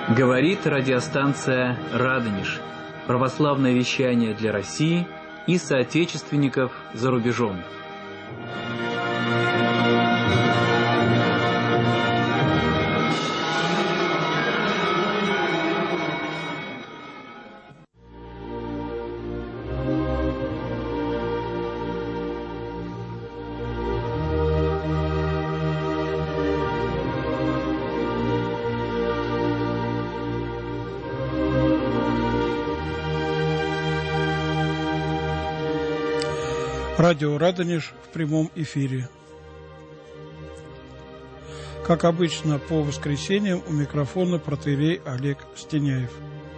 Говорит радиостанция «Радонеж». Православное вещание для России и соотечественников за рубежом. Радио «Радонеж» в прямом эфире. Как обычно, по воскресеньям у микрофона протоиерей Олег Стеняев.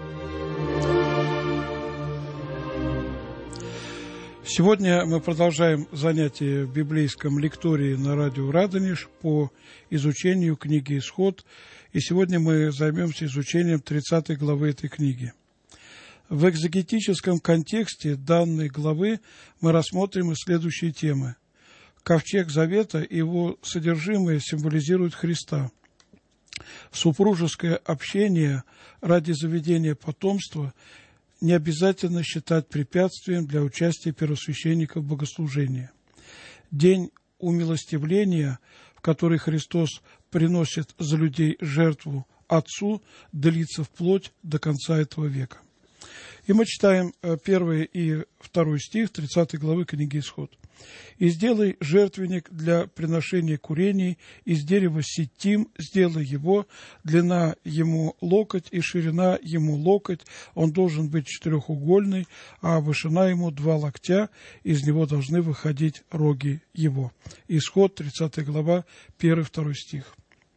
Сегодня мы продолжаем занятия в библейском лектории на радио «Радонеж» по изучению книги «Исход». И сегодня мы займемся изучением 30 главы этой книги. В экзегетическом контексте данной главы мы рассмотрим следующие темы. Ковчег Завета и его содержимое символизируют Христа. Супружеское общение ради заведения потомства не обязательно считать препятствием для участия первосвященников в богослужении. День умилостивления, в который Христос приносит за людей жертву Отцу, длится вплоть до конца этого века. И мы читаем 1 и 2 стих 30 главы книги «Исход». «И сделай жертвенник для приношения курений из дерева ситим, сделай его, длина ему локоть и ширина ему локоть, он должен быть четырехугольный, а вышина ему 2 локтя, из него должны выходить роги его». Исход, 30 глава, 1-2 стих.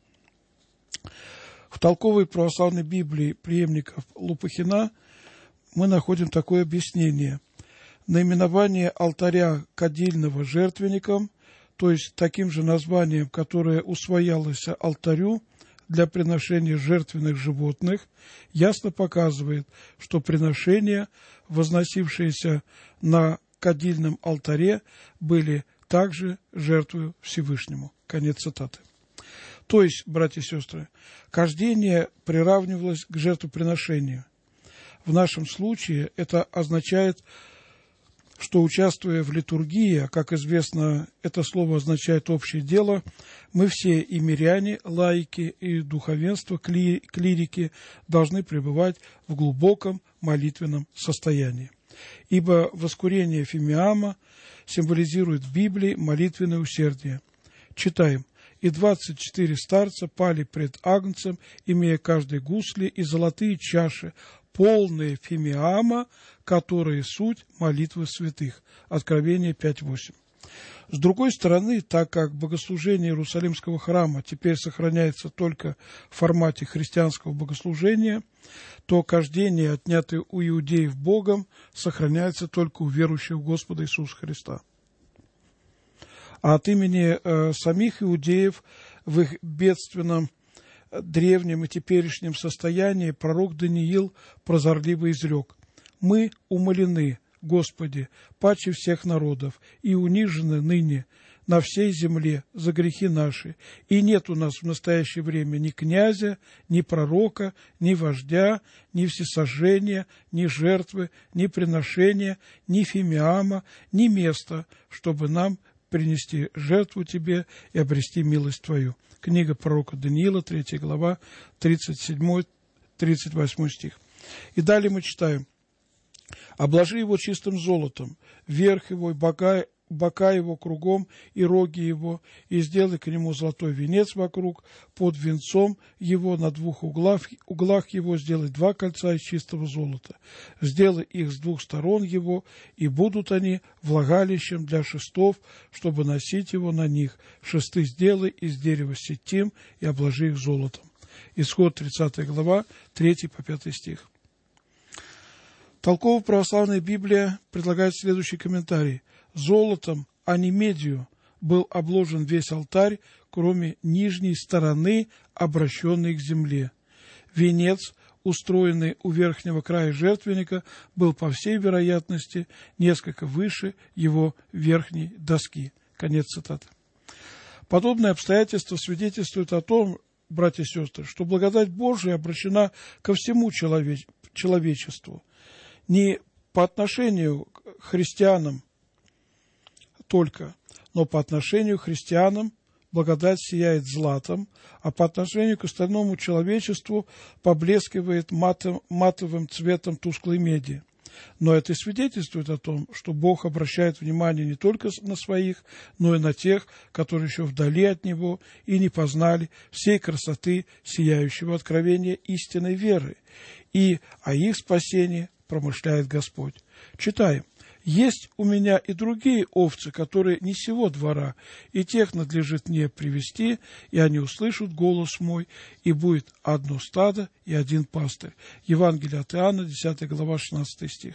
В толковой православной Библии преемников Лопухина мы находим такое объяснение. Наименование алтаря кадильного жертвенником, то есть таким же названием, которое усвоялось алтарю для приношения жертвенных животных, ясно показывает, что приношения, возносившиеся на кадильном алтаре, были также жертвою Всевышнему. Конец цитаты. То есть, братья и сестры, кождение приравнивалось к жертвоприношению. В нашем случае это означает, что, участвуя в литургии, а, как известно, это слово означает «общее дело», мы все, и миряне, лаики, и духовенство, клирики, должны пребывать в глубоком молитвенном состоянии. Ибо воскурение фимиама символизирует в Библии молитвенное усердие. Читаем. «И 24 старца пали пред Агнцем, имея каждой гусли и золотые чаши, полные фимиама, которые суть молитвы святых». Откровение 5:8. С другой стороны, так как богослужение Иерусалимского храма теперь сохраняется только в формате христианского богослужения, то кождение, отнятое у иудеев Богом, сохраняется только у верующих в Господа Иисуса Христа. А от имени самих иудеев в их бедственном древнем и теперешнем состоянии пророк Даниил прозорливо изрек: «Мы умолены, Господи, паче всех народов, и унижены ныне на всей земле за грехи наши, и нет у нас в настоящее время ни князя, ни пророка, ни вождя, ни всесожжения, ни жертвы, ни приношения, ни фимиама, ни места, чтобы нам принести жертву Тебе и обрести милость Твою». Книга пророка Даниила, 3 глава, 37-38 стих. И далее мы читаем. «Обложи его чистым золотом, верх его и бока его кругом и роги его, и сделай к нему золотой венец вокруг, под венцом его на 2 углах его сделай 2 кольца из чистого золота. Сделай их с 2 сторон его, и будут они влагалищем для шестов, чтобы носить его на них. Шесты сделай из дерева ситим и обложи их золотом». Исход, 30 глава, 3-5 стих. Толково-православная Библия предлагает следующий комментарий. Золотом, а не медью, был обложен весь алтарь, кроме нижней стороны, обращенной к земле. Венец, устроенный у верхнего края жертвенника, был, по всей вероятности, несколько выше его верхней доски. Конец цитаты. Подобные обстоятельства свидетельствуют о том, братья и сестры, что благодать Божия обращена ко всему человечеству, не по отношению к христианам только, но по отношению к христианам благодать сияет златом, а по отношению к остальному человечеству поблескивает матовым цветом тусклой меди. Но это свидетельствует о том, что Бог обращает внимание не только на своих, но и на тех, которые еще вдали от Него и не познали всей красоты сияющего откровения истинной веры. И о их спасении промышляет Господь. Читаем. «Есть у меня и другие овцы, которые не сего двора, и тех надлежит мне привести, и они услышат голос мой, и будет одно стадо и один пастырь». Евангелие от Иоанна, 10 глава, 16 стих.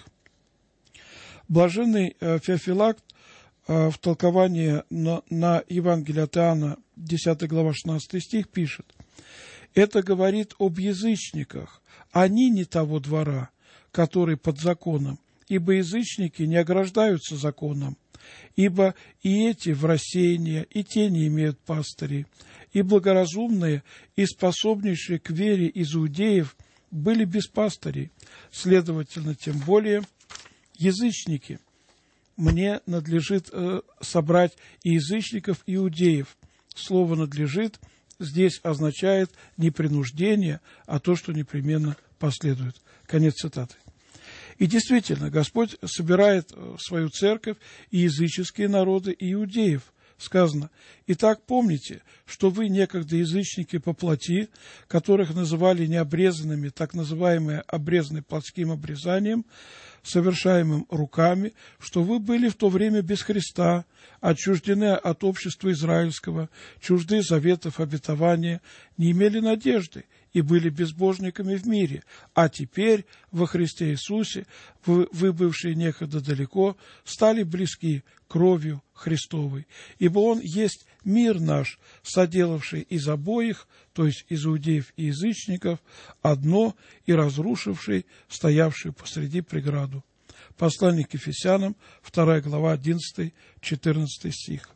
Блаженный Феофилакт в толковании на Евангелие от Иоанна, 10 глава, 16 стих, пишет: «Это говорит об язычниках, они не того двора, который под законом, ибо язычники не ограждаются законом, ибо и эти в рассеянии, и те не имеют пастырей, и благоразумные, и способнейшие к вере из иудеев были без пастырей, следовательно, тем более язычники. Мне надлежит собрать и язычников, и иудеев». Слово «надлежит» здесь означает не принуждение, а то, что непременно последует. Конец цитаты. И действительно, Господь собирает в свою церковь и языческие народы, и иудеев. Сказано: «Итак, помните, что вы некогда язычники по плоти, которых называли необрезанными, так называемые обрезанные плотским обрезанием, совершаемым руками, что вы были в то время без Христа, отчуждены от общества израильского, чужды заветов обетования, не имели надежды и были безбожниками в мире, а теперь во Христе Иисусе вы, бывшие некогда далеко, стали близки кровью Христовой, ибо Он есть мир наш, соделавший из обоих, то есть из иудеев и язычников, одно и разрушивший стоявшую посреди преграду». Послание к Ефесянам, 2 глава, 11-14 стих.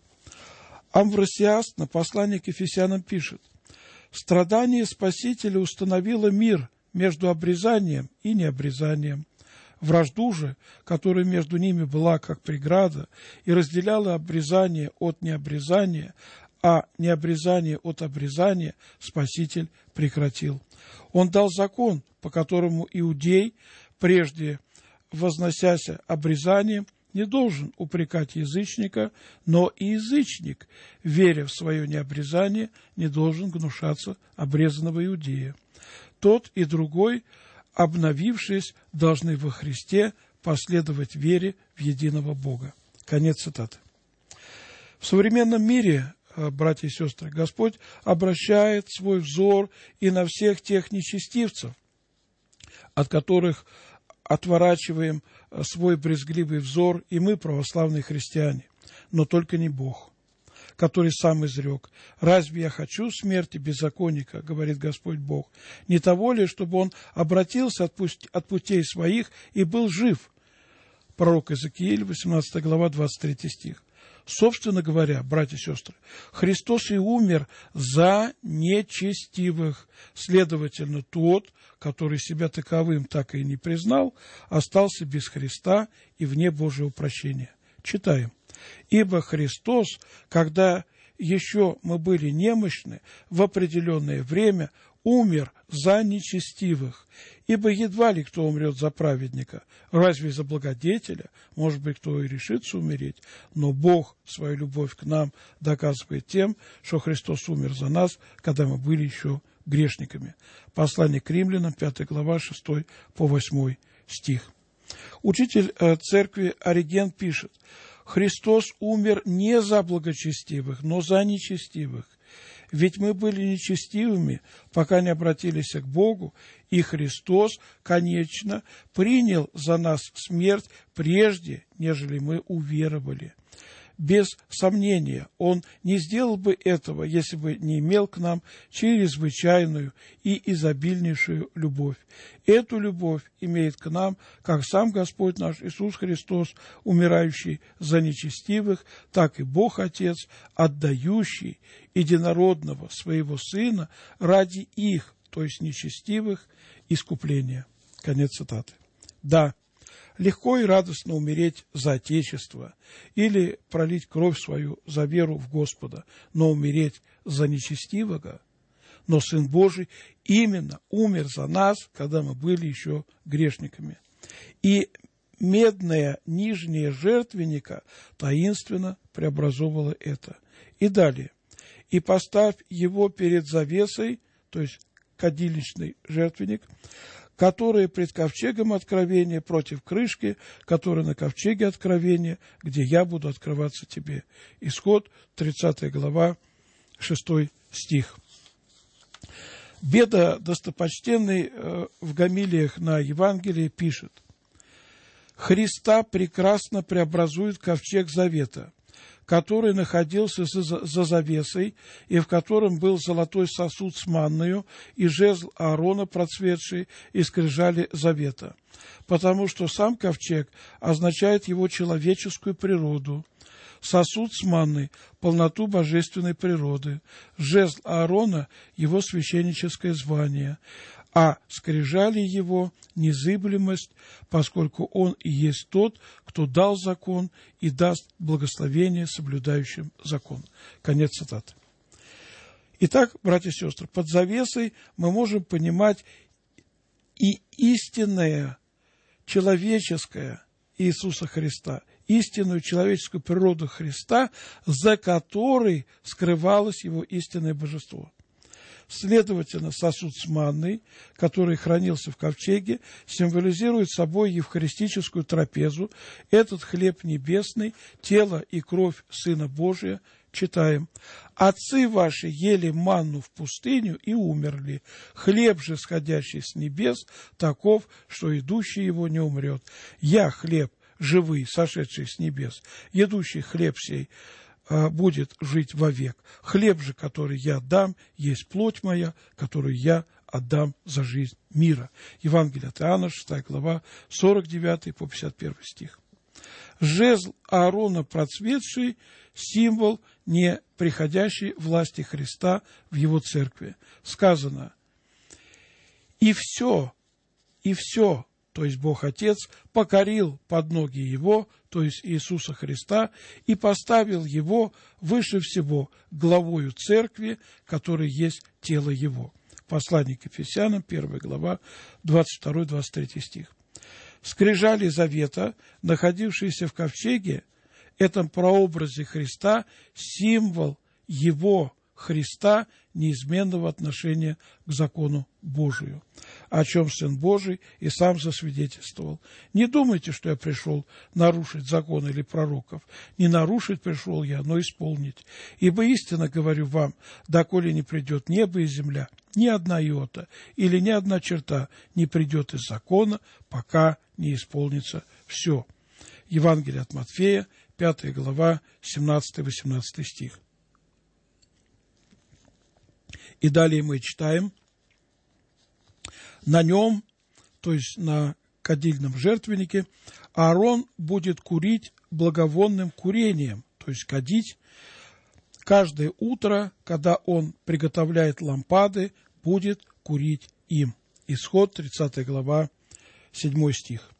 Амвросиаст на послание к Ефесянам пишет: «Страдание Спасителя установило мир между обрезанием и необрезанием. Вражду же, которая между ними была как преграда и разделяла обрезание от необрезания, а необрезание от обрезания, Спаситель прекратил. Он дал закон, по которому иудей, прежде возносяся обрезанием, не должен упрекать язычника, но и язычник, веря в свое необрезание, не должен гнушаться обрезанного иудея. Тот и другой, обновившись, должны во Христе последовать вере в единого Бога». Конец цитаты. В современном мире, братья и сестры, Господь обращает свой взор и на всех тех нечестивцев, от которых отворачиваем свой брезгливый взор и мы, православные христиане, но только не Бог, который сам изрек: «Разве я хочу смерти беззаконника, говорит Господь Бог, не того ли, чтобы он обратился от путей своих и был жив?» Пророк Иезекииль, 18 глава, 23 стих. Собственно говоря, братья и сестры, Христос и умер за нечестивых. Следовательно, тот, который себя таковым так и не признал, остался без Христа и вне Божьего прощения. Читаем. «Ибо Христос, когда еще мы были немощны, в определенное время умер за нечестивых. Ибо едва ли кто умрет за праведника, разве за благодетеля? Может быть, кто и решится умереть. Но Бог свою любовь к нам доказывает тем, что Христос умер за нас, когда мы были еще грешниками». Послание к Римлянам, 5 глава, 6 по 8 стих. Учитель церкви Ориген пишет: «Христос умер не за благочестивых, но за нечестивых. Ведь мы были нечестивыми, пока не обратились к Богу, и Христос, конечно, принял за нас смерть прежде, нежели мы уверовали. Без сомнения, Он не сделал бы этого, если бы не имел к нам чрезвычайную и изобильнейшую любовь. Эту любовь имеет к нам как сам Господь наш Иисус Христос, умирающий за нечестивых, так и Бог Отец, отдающий единородного Своего Сына ради их, то есть нечестивых, искупления. Конец цитаты. Да, легко и радостно умереть за Отечество или пролить кровь свою за веру в Господа, но умереть за нечестивого. Но Сын Божий именно умер за нас, когда мы были еще грешниками. И медная нижняя жертвенника таинственно преобразовывала это. И далее. «И поставь его перед завесой», то есть кадилищный жертвенник, которые пред ковчегом откровения против крышки, которая на ковчеге откровения, где я буду открываться тебе». Исход, 30 глава, 6 стих. Беда достопочтенный в гомилиях на Евангелие пишет: «Христа прекрасно преобразует ковчег завета, который находился за завесой, и в котором был золотой сосуд с манною, и жезл Аарона процветший, и скрижали завета. Потому что сам ковчег означает его человеческую природу, сосуд с манной – полноту божественной природы, жезл Аарона – его священническое звание, а скрижали его незыблемость, поскольку он и есть тот, кто дал закон и даст благословение соблюдающим закон». Конец цитаты. Итак, братья и сестры, под завесой мы можем понимать и истинное человеческое Иисуса Христа, истинную человеческую природу Христа, за которой скрывалось его истинное божество. Следовательно, сосуд с манной, который хранился в ковчеге, символизирует собой евхаристическую трапезу. Этот хлеб небесный, тело и кровь Сына Божия. Читаем: «Отцы ваши ели манну в пустыню и умерли. Хлеб же, сходящий с небес, таков, что идущий его не умрет. Я хлеб живый, сошедший с небес. Едущий хлеб сей будет жить вовек. Хлеб же, который я дам, есть плоть моя, которую я отдам за жизнь мира». Евангелие от Иоанна, 6 глава, 49 по 51 стих. Жезл Аарона процветший – символ неприходящей власти Христа в его церкви. Сказано: «И все, то есть Бог Отец, покорил под ноги его, то есть Иисуса Христа, и поставил его выше всего главою церкви, которая есть тело его». Послание к Ефесянам, 1 глава, 22-23 стих. Скрижали завета, находившиеся в ковчеге, этом прообразе Христа, символ его, Христа, неизменного отношения к закону Божию, о чем Сын Божий и сам засвидетельствовал. «Не думайте, что я пришел нарушить закон или пророков. Не нарушить пришел я, но исполнить. Ибо истинно говорю вам, доколе не придет небо и земля, ни одна иота или ни одна черта не придет из закона, пока не исполнится все». Евангелие от Матфея, 5 глава, 17-18 стих. И далее мы читаем: «На нем, то есть на кадильном жертвеннике, Аарон будет курить благовонным курением», то есть кадить, «каждое утро, когда он приготовляет лампады, будет курить им». Исход, 30 глава, 7 стих.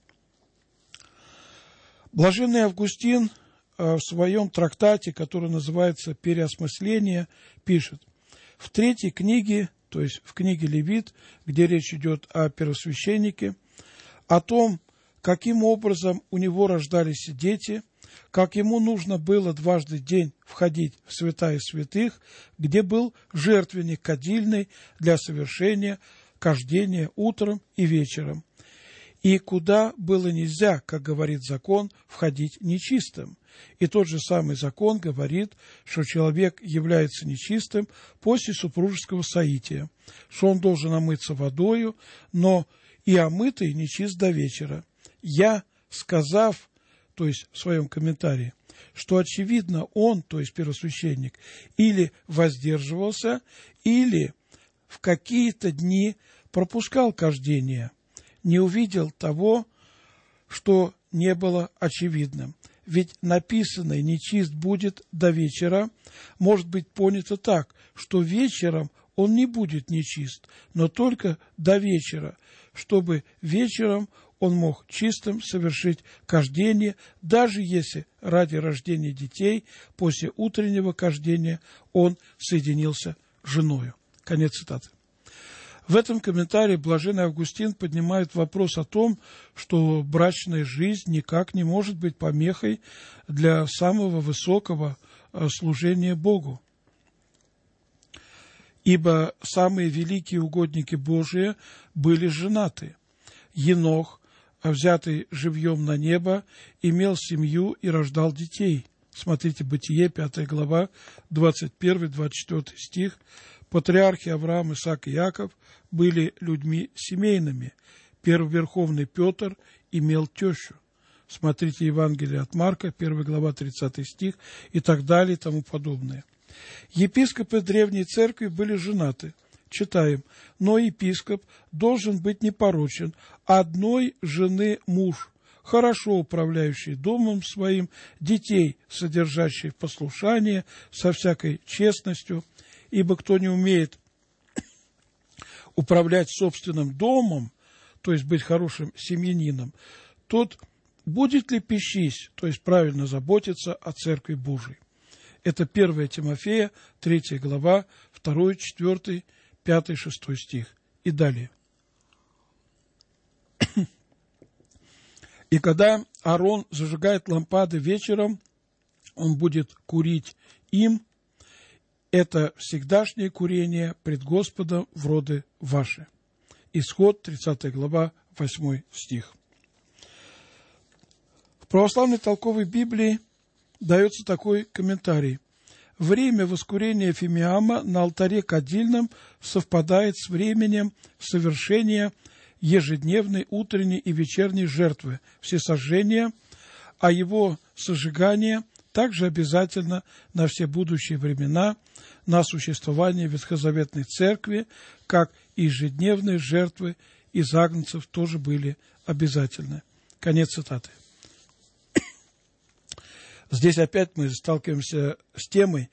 Блаженный Августин в своем трактате, который называется «Переосмысление», пишет: в 3 книге, то есть в книге Левит, где речь идет о первосвященнике, о том, каким образом у него рождались дети, как ему нужно было дважды в день входить в святая святых, где был жертвенник кадильный для совершения кождения утром и вечером, и куда было нельзя, как говорит закон, входить нечистым. И тот же самый закон говорит, что человек является нечистым после супружеского соития, что он должен омыться водою, но и омытый нечист до вечера. Я, сказав, то есть в своем комментарии, что, очевидно, он, то есть первосвященник, или воздерживался, или в какие-то дни пропускал кождение, не увидел того, что не было очевидным. Ведь написанное «нечист будет до вечера» может быть понято так, что вечером он не будет нечист, но только до вечера, чтобы вечером он мог чистым совершить кождение, даже если ради рождения детей после утреннего кождения он соединился с женою. Конец цитаты. В этом комментарии блаженный Августин поднимает вопрос о том, что брачная жизнь никак не может быть помехой для самого высокого служения Богу. Ибо самые великие угодники Божии были женаты. Енох, взятый живьем на небо, имел семью и рождал детей. Смотрите, Бытие, 5 глава, 21-24 стих. Патриархи Авраам, Исаак и Иаков были людьми семейными. Первоверховный Петр имел тещу. Смотрите Евангелие от Марка, 1 глава, 30 стих и так далее и тому подобное. Епископы Древней Церкви были женаты. Читаем: «Но епископ должен быть непорочен, одной жены муж, хорошо управляющий домом своим, детей, содержащий в послушании, со всякой честностью, ибо кто не умеет управлять собственным домом, то есть быть хорошим семьянином, тот будет ли пищись, то есть правильно заботиться о Церкви Божией». Это 1 Тимофея, 3 глава, 2, 4, 5, 6 стих и далее. «И когда Аарон зажигает лампады вечером, он будет курить им. Это всегдашнее курение пред Господом в роды ваши». Исход, 30 глава, 8 стих. В православной толковой Библии дается такой комментарий. Время воскурения фимиама на алтаре кадильном совпадает с временем совершения ежедневной утренней и вечерней жертвы всесожжения, а его сожигание также обязательно на все будущие времена, на существование Ветхозаветной Церкви, как и ежедневные жертвы из агнцев тоже были обязательны. Конец цитаты. Здесь опять мы сталкиваемся с темой,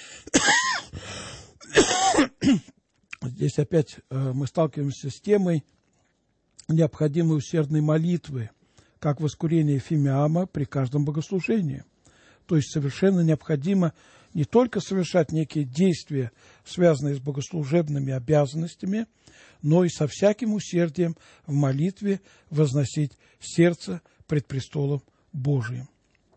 необходимой усердной молитвы, как воскурение фимиама при каждом богослужении. То есть совершенно необходимо не только совершать некие действия, связанные с богослужебными обязанностями, но и со всяким усердием в молитве возносить сердце пред престолом Божиим.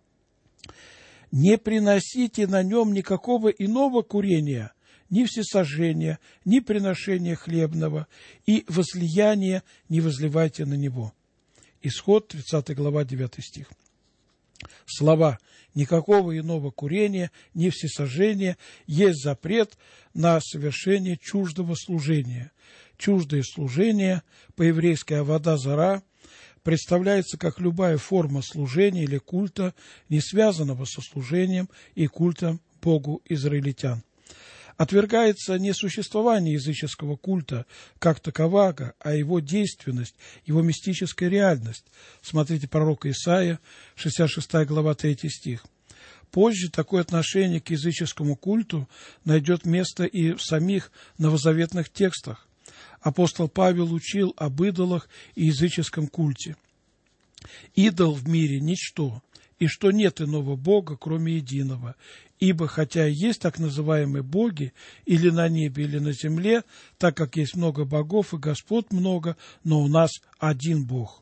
«Не приносите на нем никакого иного курения, ни всесожжения, ни приношения хлебного, и возлияния не возливайте на него». Исход, 30 глава, 9 стих. Слова «никакого иного курения, ни всесожжения» есть запрет на совершение чуждого служения. Чуждое служение, по-еврейски авода зара, представляется как любая форма служения или культа, не связанного со служением и культом Богу израильтян. Отвергается не существование языческого культа как такового, а его действенность, его мистическая реальность. Смотрите пророка Исаия, 66 глава, 3 стих. Позже такое отношение к языческому культу найдет место и в самих новозаветных текстах. Апостол Павел учил об идолах и языческом культе. «Идол в мире – ничто, и что нет иного Бога, кроме единого. Ибо хотя есть так называемые боги, или на небе, или на земле, так как есть много богов и господ много, но у нас один Бог».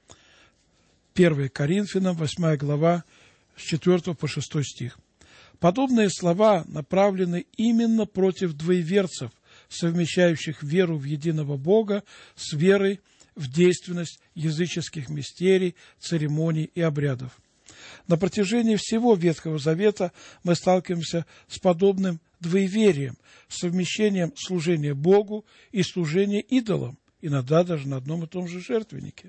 1 Коринфянам, 8 глава, с 4 по 6 стих. Подобные слова направлены именно против двоеверцев, совмещающих веру в единого Бога с верой в действенность языческих мистерий, церемоний и обрядов. На протяжении всего Ветхого Завета мы сталкиваемся с подобным двоеверием, совмещением служения Богу и служения идолам, иногда даже на одном и том же жертвеннике.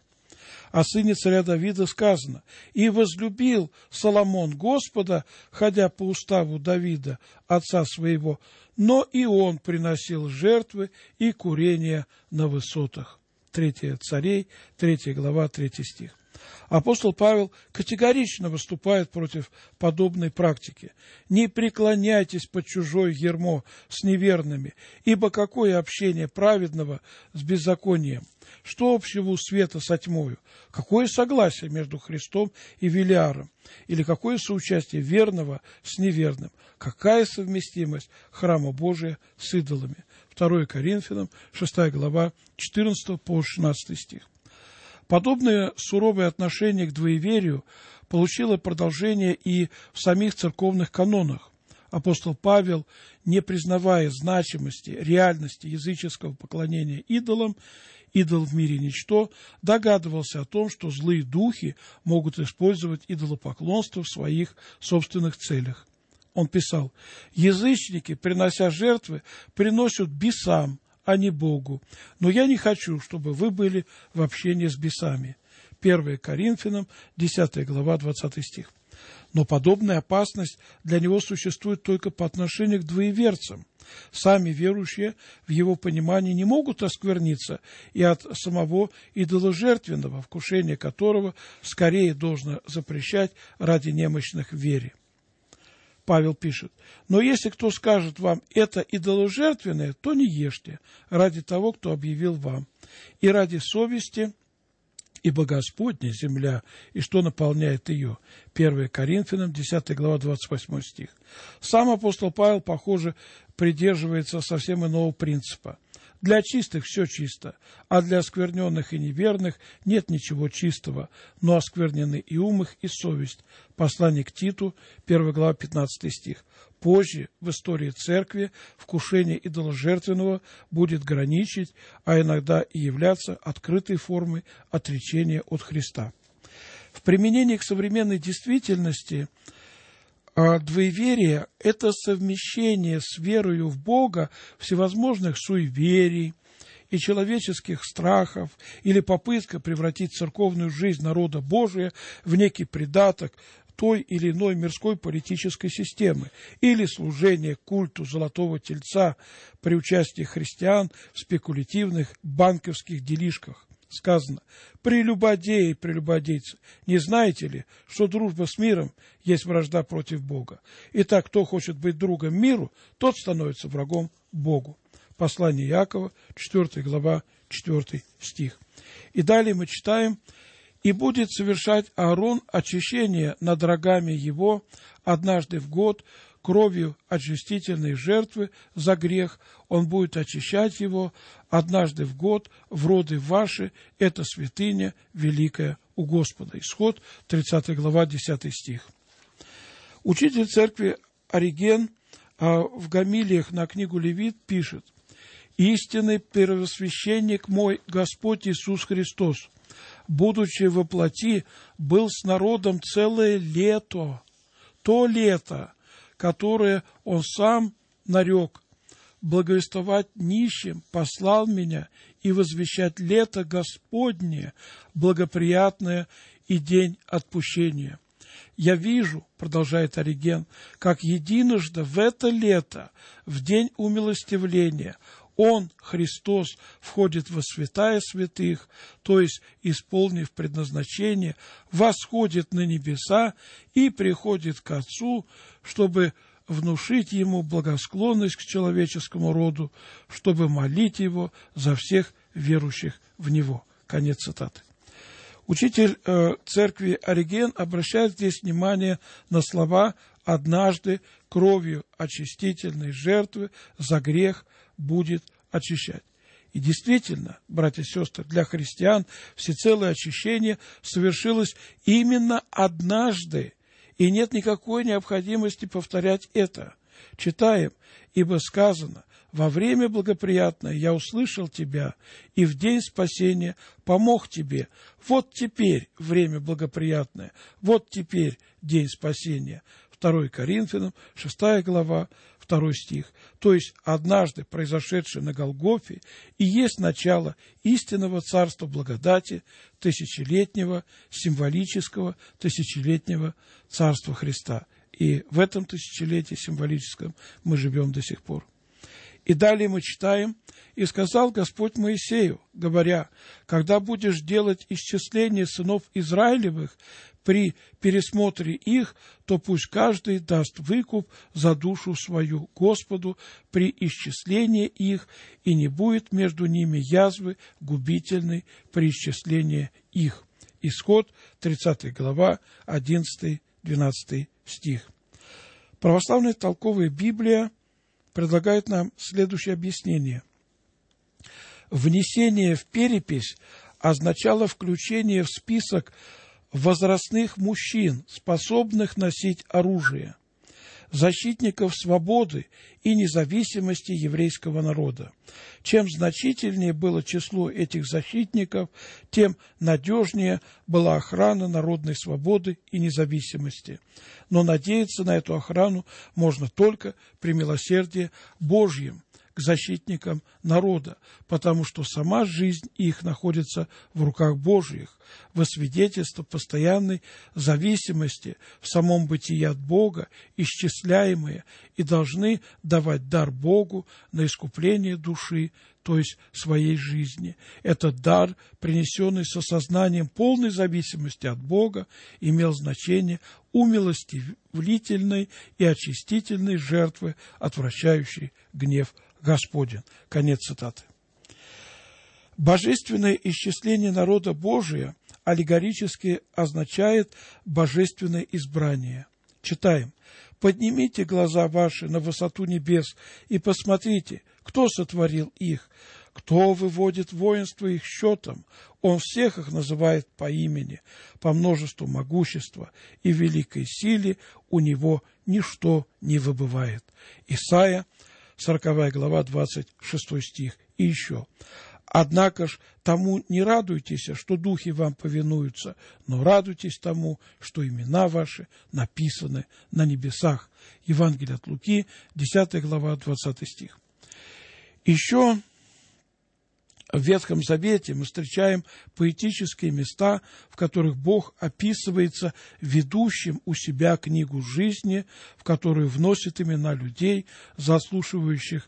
О сыне царя Давида сказано: «И возлюбил Соломон Господа, ходя по уставу Давида, отца своего, но и он приносил жертвы и курения на высотах». 3 Царей, 3 глава, 3 стих. Апостол Павел категорично выступает против подобной практики. «Не преклоняйтесь под чужое ярмо с неверными, ибо какое общение праведного с беззаконием? Что общего у света со тьмою? Какое согласие между Христом и Велиаром? Или какое соучастие верного с неверным? Какая совместимость храма Божия с идолами?» 2 Коринфянам, 6 глава, 14 по 16 стих. Подобное суровое отношение к двоеверию получило продолжение и в самих церковных канонах. Апостол Павел, не признавая значимости, реальности языческого поклонения идолам, идол в мире ничто, догадывался о том, что злые духи могут использовать идолопоклонство в своих собственных целях. Он писал: «Язычники, принося жертвы, приносят бесам, а не Богу. Но я не хочу, чтобы вы были в общении с бесами». 1 Коринфянам, 10 глава, 20 стих. Но подобная опасность для него существует только по отношению к двоеверцам. Сами верующие в его понимании не могут оскверниться и от самого идоложертвенного, вкушение которого скорее должно запрещать ради немощных в вере. Павел пишет: «Но если кто скажет вам: это идоложертвенное, то не ешьте ради того, кто объявил вам, и ради совести, ибо Господня земля, и что наполняет ее». 1 Коринфянам, 10 глава, 28 стих. Сам апостол Павел, похоже, придерживается совсем иного принципа. Для чистых все чисто, а для оскверненных и неверных нет ничего чистого, но осквернены и ум их, и совесть. Послание к Титу, 1 глава, 15 стих. Позже в истории церкви вкушение идоложертвенного будет граничить, а иногда и являться открытой формой отречения от Христа. В применении к современной действительности двоеверие – это совмещение с верою в Бога всевозможных суеверий и человеческих страхов, или попытка превратить церковную жизнь народа Божия в некий придаток той или иной мирской политической системы, или служение культу Золотого Тельца при участии христиан в спекулятивных банковских делишках. Сказано: «Прелюбодеи и прелюбодейцы, не знаете ли, что дружба с миром есть вражда против Бога? Итак, кто хочет быть другом миру, тот становится врагом Богу». Послание Иакова, 4 глава, 4 стих. И далее мы читаем: «И будет совершать Аарон очищение над рогами его однажды в год, кровью очистительной жертвы за грех, он будет очищать его однажды в год в роды ваши, это святыня великая у Господа». Исход, 30 глава, 10 стих. Учитель церкви Ориген в гомилиях на книгу Левит пишет: «Истинный первосвященник мой, Господь Иисус Христос, будучи во плоти, был с народом целое лето, то лето, которое Он сам нарек благовествовать нищим, послал меня и возвещать лето Господне, благоприятное и день отпущения. Я вижу, — продолжает Ориген, — как единожды в это лето, в день умилостивления, Он, Христос, входит во святая святых, то есть, исполнив предназначение, восходит на небеса и приходит к Отцу, чтобы внушить Ему благосклонность к человеческому роду, чтобы молить Его за всех верующих в Него». Конец цитаты. Учитель церкви Ориген обращает здесь внимание на слова «однажды кровью очистительной жертвы за грех будет очищать». И действительно, братья и сестры, для христиан всецелое очищение совершилось именно однажды, и нет никакой необходимости повторять это. Читаем: «Ибо сказано: во время благоприятное я услышал тебя, и в день спасения помог тебе. Вот теперь время благоприятное, вот теперь день спасения». 2 Коринфянам, 6 глава, 2 стих. То есть, однажды произошедшее на Голгофе и есть начало истинного царства благодати, тысячелетнего, символического, тысячелетнего царства Христа. И в этом тысячелетии символическом мы живем до сих пор. И далее мы читаем: «И сказал Господь Моисею, говоря, когда будешь делать исчисление сынов Израилевых при пересмотре их, то пусть каждый даст выкуп за душу свою Господу при исчислении их, и не будет между ними язвы губительной при исчислении их». Исход, 30 глава, 11-12 стих. Православная толковая Библия предлагает нам следующее объяснение. Внесение в перепись означало включение в список возрастных мужчин, способных носить оружие, защитников свободы и независимости еврейского народа. Чем значительнее было число этих защитников, тем надежнее была охрана народной свободы и независимости. Но надеяться на эту охрану можно только при милосердии Божьем к защитникам народа, потому что сама жизнь их находится в руках Божьих, во свидетельство постоянной зависимости в самом бытии от Бога, исчисляемые и должны давать дар Богу на искупление души, то есть своей жизни. Этот дар, принесенный с осознанием полной зависимости от Бога, имел значение умилостивительной и очистительной жертвы, отвращающей гнев Господень. Конец цитаты. Божественное исчисление народа Божия аллегорически означает божественное избрание. Читаем: «Поднимите глаза ваши на высоту небес и посмотрите, кто сотворил их, кто выводит воинство их счетом. Он всех их называет по имени, по множеству могущества и великой силе у него ничто не выбывает». Исайя, 40 глава, 26 стих. И еще: «Однако ж тому не радуйтесь, что духи вам повинуются, но радуйтесь тому, что имена ваши написаны на небесах». Евангелие от Луки, 10 глава, 20 стих. Еще в Ветхом Завете мы встречаем поэтические места, в которых Бог описывается ведущим у себя книгу жизни, в которую вносит имена людей, заслуживающих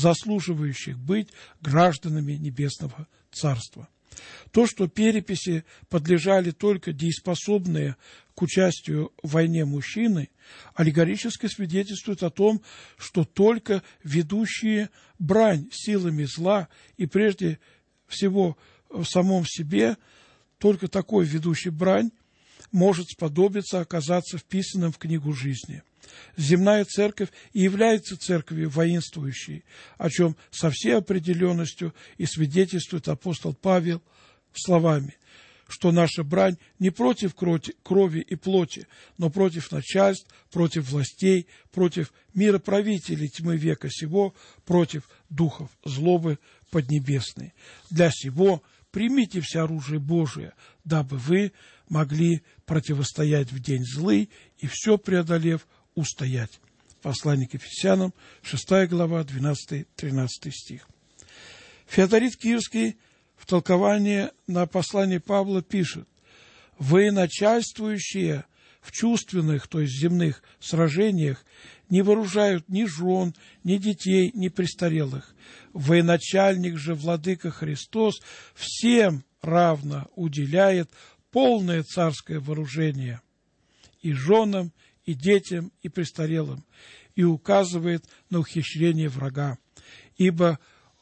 быть гражданами Небесного Царства. То, что переписи подлежали только дееспособные к участию в войне мужчины, аллегорически свидетельствует о том, что только ведущие брань силами зла и прежде всего в самом себе, только такой ведущий брань может сподобиться оказаться вписанным в книгу жизни. Земная церковь и является церковью воинствующей, о чем со всей определенностью и свидетельствует апостол Павел словами, что наша брань не против крови и плоти, но против начальств, против властей, против мироправителей тьмы века сего, против духов злобы поднебесной. Для сего примите все оружие Божие, дабы вы могли противостоять в день злый и все преодолев устоять. Послание к Ефесянам, 6 глава, 12-13 стих. Феодорит Киевский в толковании на послание Павла пишет: «Вы, начальствующие в чувственных, то есть земных сражениях, не вооружают ни жен, ни детей, ни престарелых. Военачальник же, владыка Христос, всем равно уделяет полное царское вооружение и женам, и детям, и престарелым, и указывает на ухищрение врага. Ибо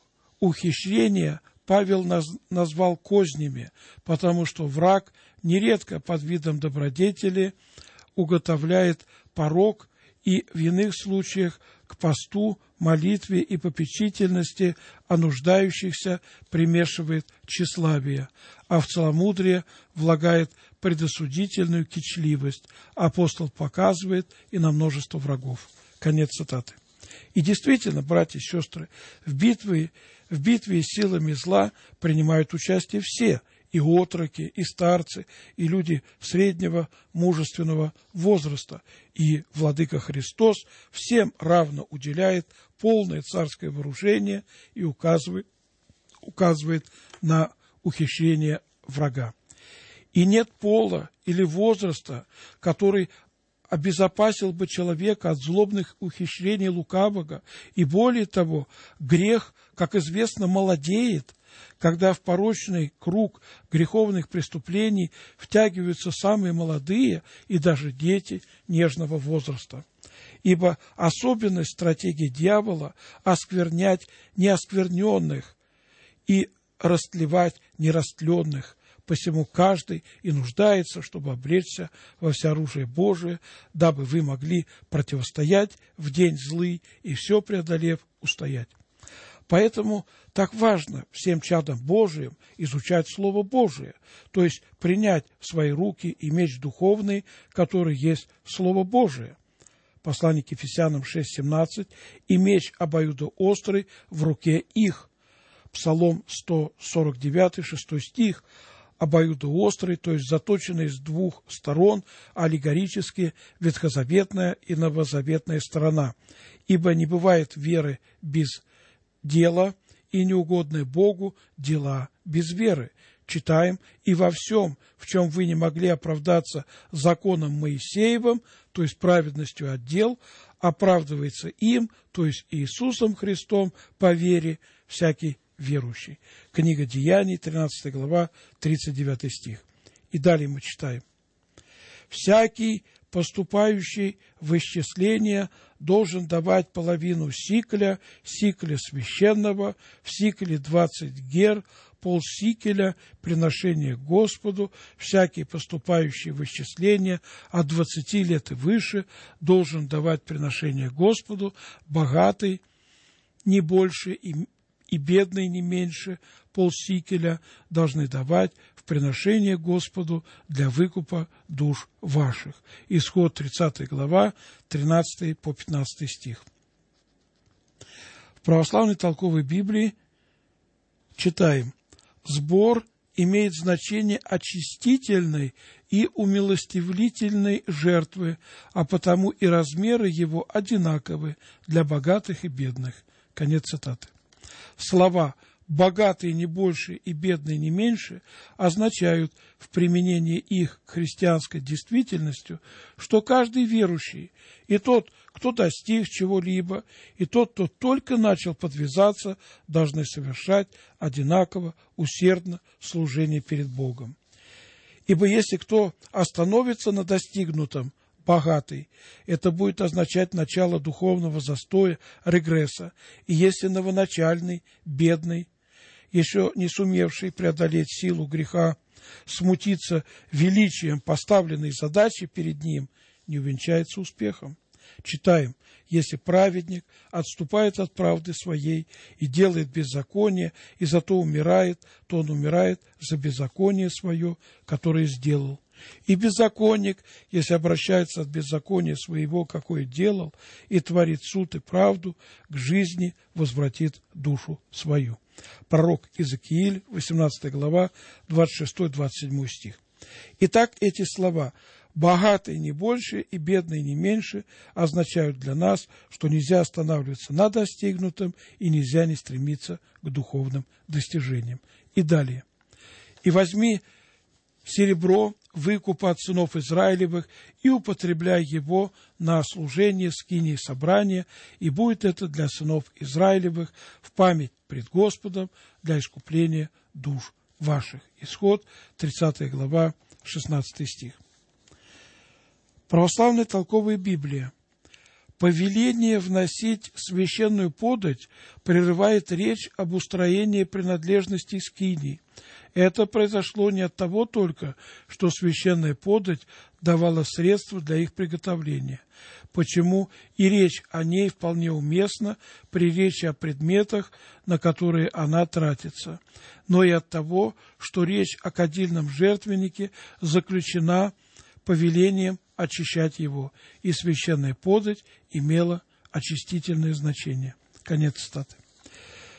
ухищрение Павел назвал кознями, потому что враг нередко под видом добродетели уготовляет порок и в иных случаях к посту, молитве и попечительности о нуждающихся примешивает тщеславие, а в целомудрие влагает предосудительную кичливость. Апостол показывает и на множество врагов». Конец цитаты. И действительно, братья и сестры, в битве с силами зла принимают участие все, и отроки, и старцы, и люди среднего мужественного возраста. И Владыка Христос всем равно уделяет полное царское вооружение и указывает на ухищрение врага. И нет пола или возраста, который обезопасил бы человека от злобных ухищрений лукавого. И более того, грех, как известно, молодеет, когда в порочный круг греховных преступлений втягиваются самые молодые и даже дети нежного возраста. Ибо особенность стратегии дьявола – осквернять неоскверненных и растлевать нерастленных. Посему каждый и нуждается, чтобы облечься во всеоружие Божие, дабы вы могли противостоять в день злый и все преодолев устоять. Поэтому так важно всем чадам Божиим изучать Слово Божие, то есть принять в свои руки и меч духовный, который есть Слово Божие. Послание к Ефесянам 6:17, и меч обоюдоострый в руке их. Псалом 149, 6 стих, обоюдоострый, то есть заточенный с двух сторон, аллегорически ветхозаветная и новозаветная сторона. Ибо не бывает веры без дела, и неугодны Богу дела без веры. Читаем: и во всем, в чем вы не могли оправдаться законом Моисеевым, то есть праведностью от дел, оправдывается им, то есть Иисусом Христом, по вере всякий верующий. Книга Деяний, 13 глава, 39 стих. И далее мы читаем: всякий, поступающий в исчисление, должен давать половину сикля священного, в сикле 20 гер, полсикеля приношение Господу. Всякий, поступающий в исчисление от 20 лет и выше, должен давать приношение Господу, богатый не больше и бедный не меньше полсикеля должны давать в приношение Господу для выкупа душ ваших. Исход 30 глава, 13 по 15 стих. В православной толковой Библии читаем: сбор имеет значение очистительной и умилостивительной жертвы, а потому и размеры его одинаковы для богатых и бедных. Конец цитаты. Слова «богатые не больше» и «бедные не меньше» означают в применении их к христианской действительности, что каждый верующий, и тот, кто достиг чего-либо, и тот, кто только начал подвязаться, должны совершать одинаково усердно служение перед Богом. Ибо если кто остановится на достигнутом, богатый, это будет означать начало духовного застоя, регресса. И если новоначальный, бедный, еще не сумевший преодолеть силу греха, смутиться величием поставленной задачи перед ним, не увенчается успехом. Читаем: если праведник отступает от правды своей и делает беззаконие, и зато умирает, то он умирает за беззаконие свое, которое сделал. И беззаконник, если обращается от беззакония своего, какое делал, и творит суд и правду, к жизни возвратит душу свою. Пророк Иезекииль, 18 глава, 26-27 стих. Итак, эти слова «богатый не больше и бедный не меньше» означают для нас, что нельзя останавливаться на достигнутом и нельзя не стремиться к духовным достижениям. И далее: «И возьми серебро выкупа от сынов Израилевых и употребляй его на служение скинии собрания, и будет это для сынов Израилевых в память пред Господом для искупления душ ваших». Исход 30 глава, 16 стих. Православная толковая Библия. Повеление вносить священную подать прерывает речь об устроении принадлежностей скинии. Это произошло не от того только, что священная подать давала средства для их приготовления, почему и речь о ней вполне уместна при речи о предметах, на которые она тратится, но и от того, что речь о кадильном жертвеннике заключена повелением очищать его, и священная подать имела очистительное значение. Конец цитаты.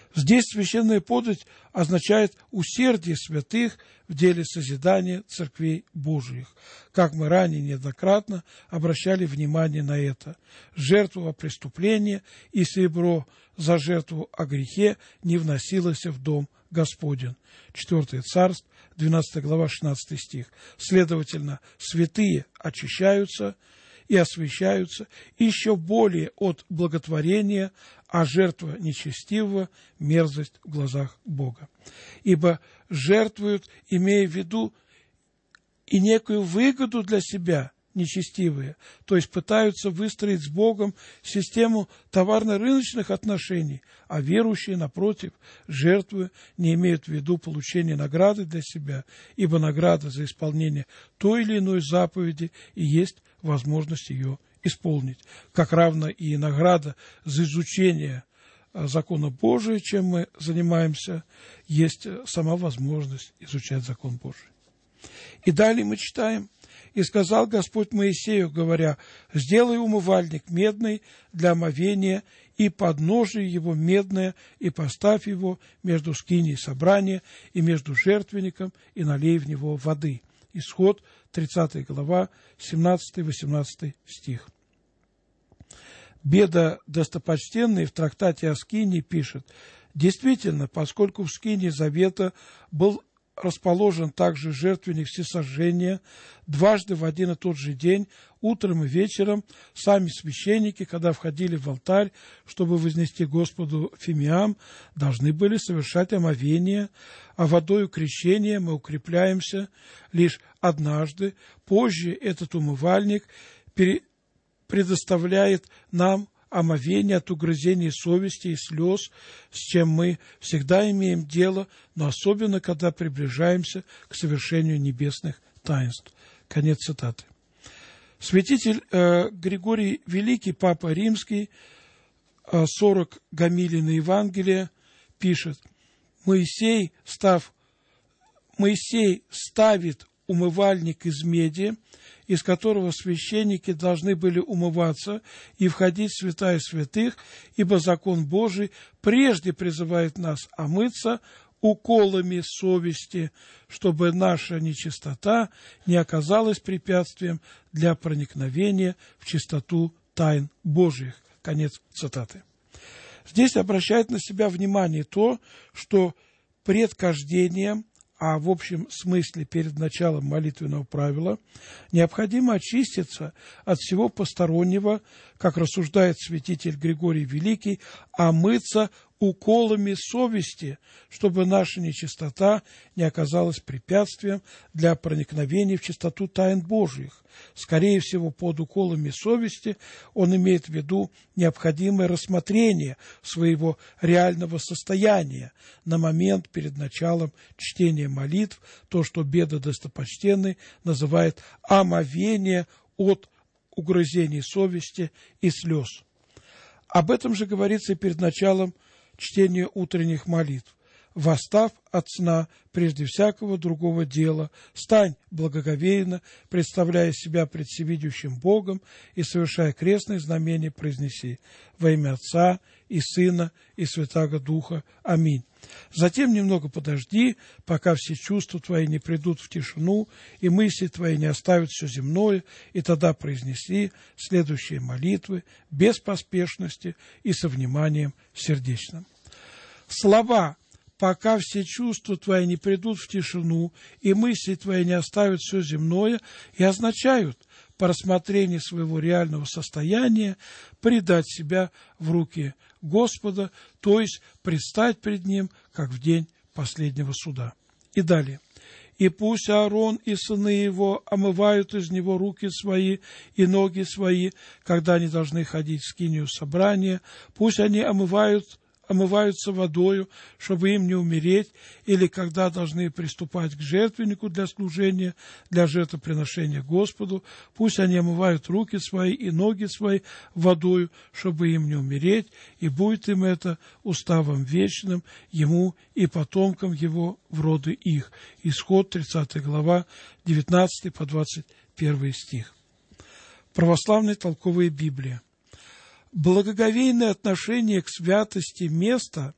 Здесь священная подать означает усердие святых в деле созидания церквей Божиих. Как мы ранее неоднократно обращали внимание на это. Жертву о преступлении и серебро за жертву о грехе не вносилось в дом Господень. 4 Царств, 12 глава, 16 стих. Следовательно, святые очищаются и освящаются еще более от благотворения, а жертва нечестивого – мерзость в глазах Бога. Ибо жертвуют, имея в виду и некую выгоду для себя, нечестивые, то есть пытаются выстроить с Богом систему товарно-рыночных отношений, а верующие, напротив, жертвуя, не имеют в виду получение награды для себя, ибо награда за исполнение той или иной заповеди и есть возможность ее исполнить, как равно и награда за изучение закона Божия, чем мы занимаемся, есть сама возможность изучать закон Божий. И далее мы читаем: «И сказал Господь Моисею, говоря, сделай умывальник медный для омовения, и подножие его медное, и поставь его между скинией собрания и между жертвенником, и налей в него воды». Исход, 30 глава, 17-18 стих. Беда достопочтенный в трактате о скинии пишет: «Действительно, поскольку в скинии завета был расположен также жертвенник всесожжения, дважды в один и тот же день, утром и вечером, сами священники, когда входили в алтарь, чтобы вознести Господу фимиам, должны были совершать омовение, а водою крещения мы укрепляемся лишь однажды. Позже этот умывальник предоставляет нам омовение от угрызений совести и слез, с чем мы всегда имеем дело, но особенно, когда приближаемся к совершению небесных таинств». Конец цитаты. Святитель Григорий Великий, Папа Римский, 40 гомилий на Евангелие, пишет: Моисей ставит умывальник из меди, из которого священники должны были умываться и входить в святая святых, ибо закон Божий прежде призывает нас омыться уколами совести, чтобы наша нечистота не оказалась препятствием для проникновения в чистоту тайн Божьих. Конец цитаты. Здесь обращает на себя внимание то, что пред кождением, а в общем смысле перед началом молитвенного правила, необходимо очиститься от всего постороннего, как рассуждает святитель Григорий Великий, омыться уколами совести, чтобы наша нечистота не оказалась препятствием для проникновения в чистоту тайн Божьих. Скорее всего, под уколами совести он имеет в виду необходимое рассмотрение своего реального состояния на момент перед началом чтения молитв, то, что Беда достопочтенный называет омовение от угрызений совести и слез. Об этом же говорится и перед началом чтения утренних молитв. «Восстав от сна, прежде всякого другого дела, стань благоговейно, представляя себя пред всевидящим Богом и, совершая крестные знамения, произнеси: во имя Отца и Сына и Святаго Духа. Аминь. Затем немного подожди, пока все чувства твои не придут в тишину, и мысли твои не оставят все земное, и тогда произнеси следующие молитвы без поспешности и со вниманием сердечным». Слова «пока все чувства твои не придут в тишину, и мысли твои не оставят все земное» и означают по рассмотрении своего реального состояния предать себя в руки Господа, то есть предстать пред Ним, как в день последнего суда. И далее. «И пусть Аарон и сыны его омывают из него руки свои и ноги свои, когда они должны ходить в скинию собрания, пусть они омываются водою, чтобы им не умереть, или когда должны приступать к жертвеннику для служения, для жертвоприношения Господу, пусть они омывают руки свои и ноги свои водою, чтобы им не умереть, и будет им это уставом вечным, ему и потомкам его в роды их». Исход, 30 глава, 19 по 21 стих. Православная толковая Библия. Благоговейное отношение к святости места,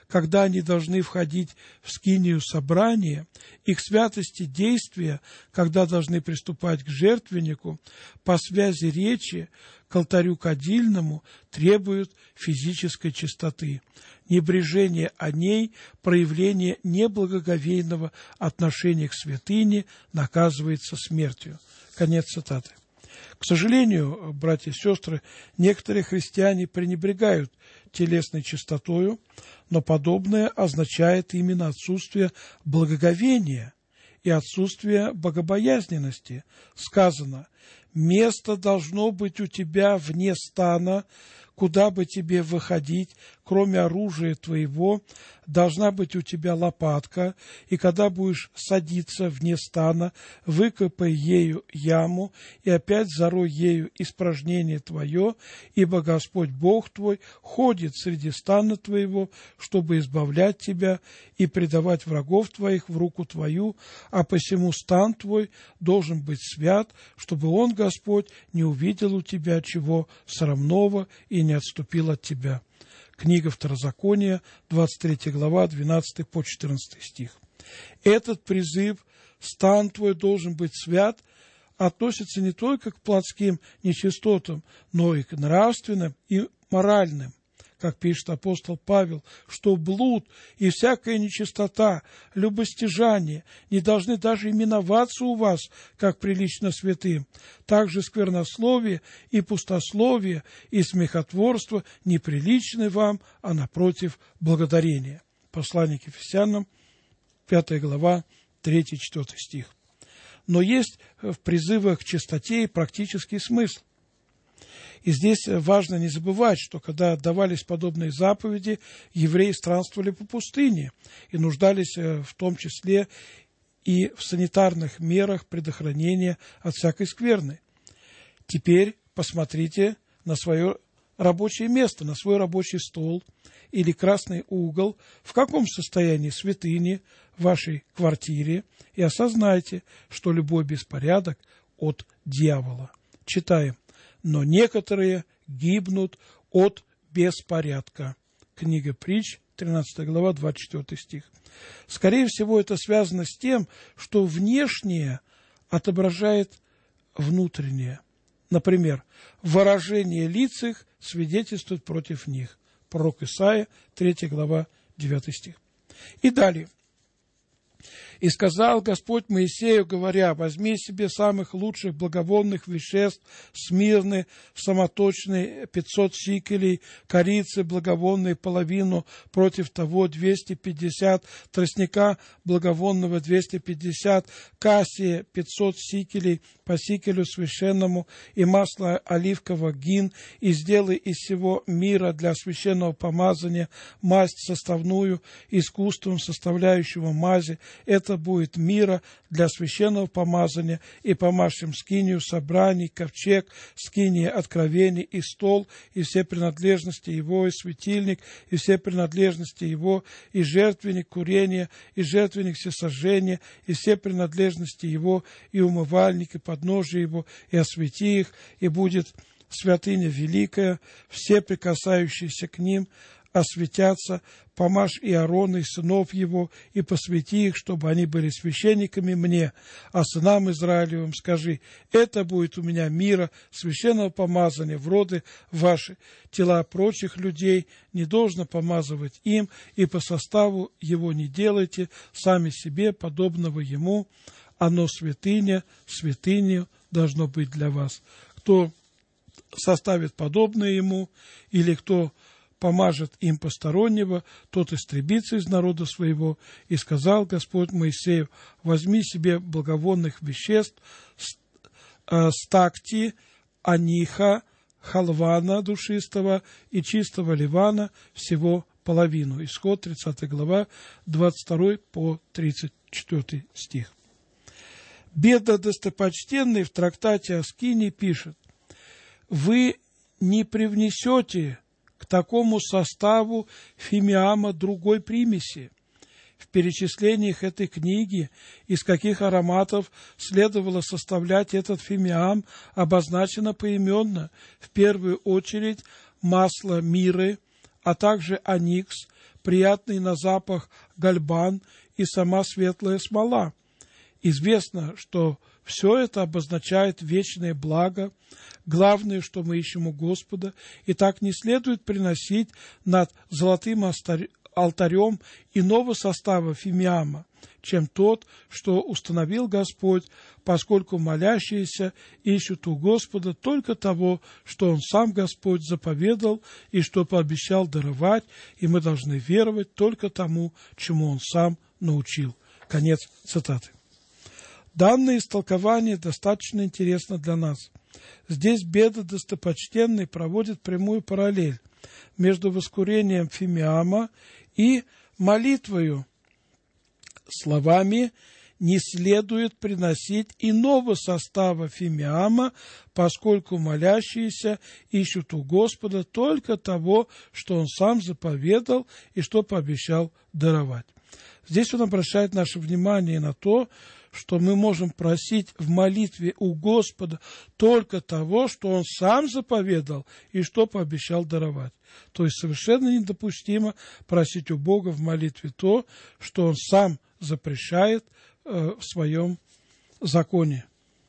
когда они должны входить в скинию собрания, и к святости действия, когда должны приступать к жертвеннику, по связи речи к алтарю кадильному требуют физической чистоты. Небрежение о ней, проявление неблагоговейного отношения к святыне наказывается смертью. Конец цитаты. К сожалению, братья и сестры, некоторые христиане пренебрегают телесной чистотою, но подобное означает именно отсутствие благоговения и отсутствие богобоязненности. Сказано: «Место должно быть у тебя вне стана, куда бы тебе выходить, кроме оружия твоего, должна быть у тебя лопатка, и когда будешь садиться вне стана, выкопай ею яму, и опять зарой ею испражнение твое, ибо Господь Бог твой ходит среди стана твоего, чтобы избавлять тебя и предавать врагов твоих в руку твою, а посему стан твой должен быть свят, чтобы Он, Господь, не увидел у тебя чего срамного и не отступил от тебя». Книга Второзакония, 23 глава, 12 по 14 стих. Этот призыв «стан твой должен быть свят» относится не только к плотским нечистотам, но и к нравственным и моральным. Как пишет апостол Павел, что блуд и всякая нечистота, любостяжание не должны даже именоваться у вас, как прилично святым. Также сквернословие и пустословие и смехотворство неприличны вам, а напротив благодарение. Послание к Ефесянам, 5 глава, 3-4 стих. Но есть в призывах к чистоте и практический смысл. И здесь важно не забывать, что когда отдавались подобные заповеди, евреи странствовали по пустыне и нуждались в том числе и в санитарных мерах предохранения от всякой скверны. Теперь посмотрите на свое рабочее место, на свой рабочий стол или красный угол, в каком состоянии святыни в вашей квартире, и осознайте, что любой беспорядок от дьявола. Читаем. «Но некоторые гибнут от беспорядка». Книга Притч, 13 глава, 24 стих. Скорее всего, это связано с тем, что внешнее отображает внутреннее. Например, выражение лиц их свидетельствует против них. Пророк Исаия, 3 глава, 9 стих. И далее. «И сказал Господь Моисею, говоря: возьми себе самых лучших благовонных веществ, смирны, самоточные 500 сикелей, корицы благовонной половину, против того 250, тростника благовонного 250, кассия 500 сикелей по сикелю священному, и масло оливкового гин, и сделай из всего мира для священного помазания масть составную, искусством составляющего мази. Это будет мира для священного помазания, и помажь им скинию собраний, ковчег, скиния откровений, и стол, и все принадлежности его, и светильник, и все принадлежности его, и жертвенник курения, и жертвенник всесожжения, и все принадлежности его, и умывальник, и подножие его, и освети их, и будет святыня великая, все прикасающиеся к ним осветятся, помажь и Аарона, и сынов его, и посвяти их, чтобы они были священниками мне, а сынам Израилевым скажи: это будет у меня мира, священного помазания в роды ваши, тела прочих людей не должно помазывать им, и по составу его не делайте сами себе подобного ему, оно святыня, святынью должно быть для вас. Кто составит подобное ему, или кто помажет им постороннего, тот истребится из народа своего. И сказал Господь Моисею: возьми себе благовонных веществ, стакти, аниха, халвана душистого и чистого ливана, всего половину. Исход, 30 глава, 22 по 34 стих. Беда достопочтенный в трактате о скинии пишет: вы не привнесете к такому составу фимиама другой примеси. В перечислениях этой книги, из каких ароматов следовало составлять этот фимиам, обозначено поименно. В первую очередь масло мирры, а также оникс, приятный на запах гальбан и сама светлая смола. Известно, что все это обозначает вечное благо, главное, что мы ищем у Господа, и так не следует приносить над золотым алтарем иного состава фимиама, чем тот, что установил Господь, поскольку молящиеся ищут у Господа только того, что Он сам Господь заповедал и что пообещал даровать, и мы должны веровать только тому, чему Он сам научил. Конец цитаты. Данное истолкование достаточно интересно для нас. Здесь Беда Достопочтенный проводит прямую параллель между воскурением фимиама и молитвою. Словами «не следует приносить иного состава фимиама, поскольку молящиеся ищут у Господа только того, что Он сам заповедал и что пообещал даровать». Здесь он обращает наше внимание на то, что мы можем просить в молитве у Господа только того, что Он сам заповедал и что пообещал даровать. То есть совершенно недопустимо просить у Бога в молитве то, что Он сам запрещает в своем законе.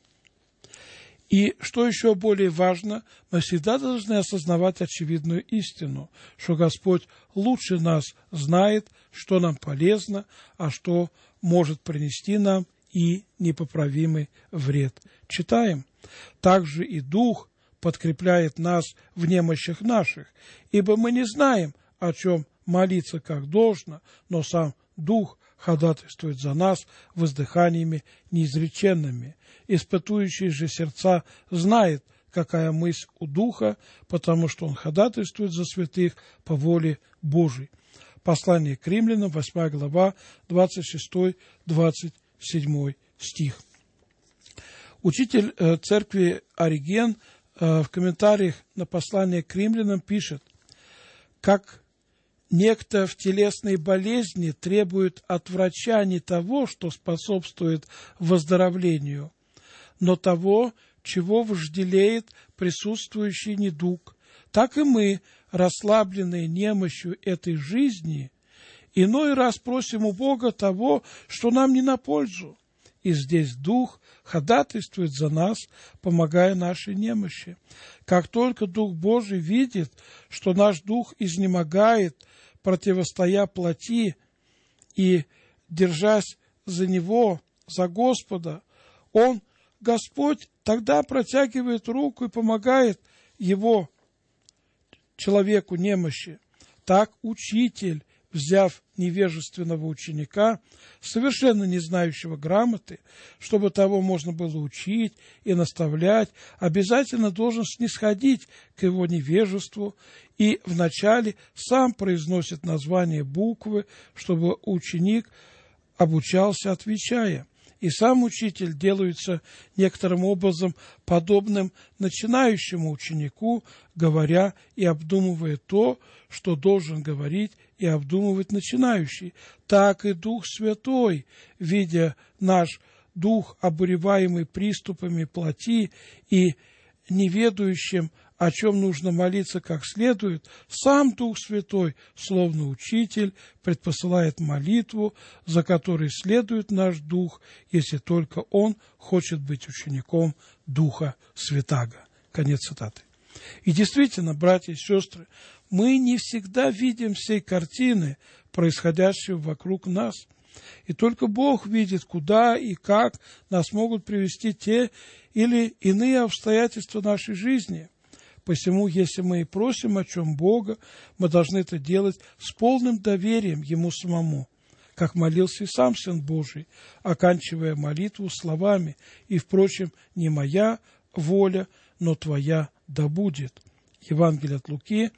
И, что еще более важно, мы всегда должны осознавать очевидную истину, что Господь лучше нас знает, что нам полезно, а что может принести нам и непоправимый вред. Читаем. «Также и Дух подкрепляет нас в немощах наших, ибо мы не знаем, о чем молиться как должно, но сам Дух ходатайствует за нас воздыханиями неизреченными. Испытующий же сердца знает, какая мысль у Духа, потому что Он ходатайствует за святых по воле Божией». Послание к Римлянам, 8 глава, 26-27 стих. Учитель церкви Ориген в комментариях на послание к Римлянам пишет: «Как некто в телесной болезни требует от врача не того, что способствует выздоровлению, но того, чего вожделеет присутствующий недуг, так и мы, расслабленные немощью этой жизни, иной раз просим у Бога того, что нам не на пользу. И здесь Дух ходатайствует за нас, помогая нашей немощи. Как только Дух Божий видит, что наш дух изнемогает, противостоя плоти и держась за Него, за Господа, Он, Господь, тогда протягивает руку и помогает его, человеку немощи. Так учитель, взяв невежественного ученика, совершенно не знающего грамоты, чтобы того можно было учить и наставлять, обязательно должен снисходить к его невежеству и вначале сам произносит название буквы, чтобы ученик обучался, отвечая. И сам учитель делается некоторым образом подобным начинающему ученику, говоря и обдумывая то, что должен говорить и обдумывать начинающий. Так и Дух Святой, видя наш дух, обуреваемый приступами плоти и неведающим, о чем нужно молиться как следует, сам Дух Святой, словно учитель, предпосылает молитву, за которой следует наш дух, если только он хочет быть учеником Духа Святаго. Конец цитаты. И действительно, братья и сестры, мы не всегда видим всей картины, происходящей вокруг нас. И только Бог видит, куда и как нас могут привести те или иные обстоятельства нашей жизни. Посему, если мы и просим о чем Бога, мы должны это делать с полным доверием Ему самому, как молился и сам Сын Божий, оканчивая молитву словами: «И, впрочем, не моя воля, но Твоя да будет». Евангелие от Луки,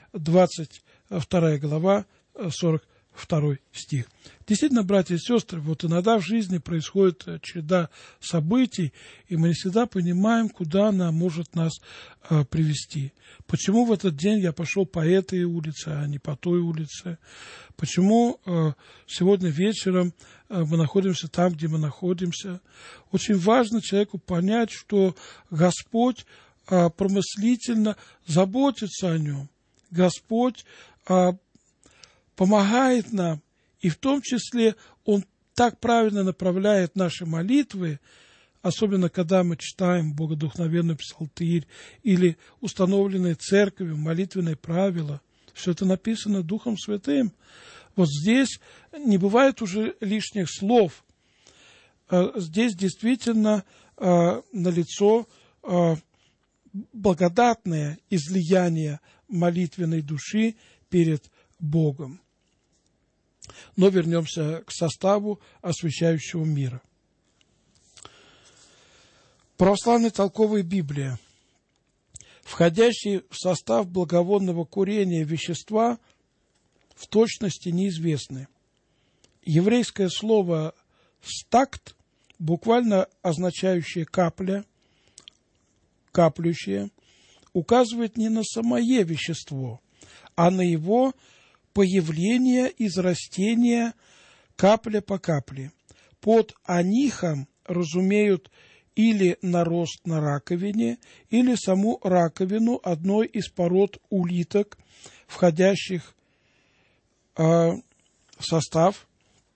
22 глава, 42 стих. Действительно, братья и сестры, вот иногда в жизни происходит череда событий, и мы не всегда понимаем, куда она может нас привести. Почему в этот день я пошел по этой улице, а не по той улице? Почему сегодня вечером мы находимся там, где мы находимся? Очень важно человеку понять, что Господь промыслительно заботится о нем. Господь помогает нам, и в том числе Он так правильно направляет наши молитвы, особенно когда мы читаем богодухновенный псалтырь или установленные церковью молитвенные правила. Все это написано Духом Святым. Вот здесь не бывает уже лишних слов. Здесь действительно налицо благодатное излияние молитвенной души перед Богом. Но вернемся к составу освящающего мира. Православная толковая Библия. Входящие в состав благовонного курения вещества в точности неизвестны. Еврейское слово «стакт», буквально означающее «капля», «каплющее», указывает не на самое вещество, а на его появление из растения капля по капле. Под анихом разумеют или нарост на раковине, или саму раковину одной из пород улиток, входящих в состав,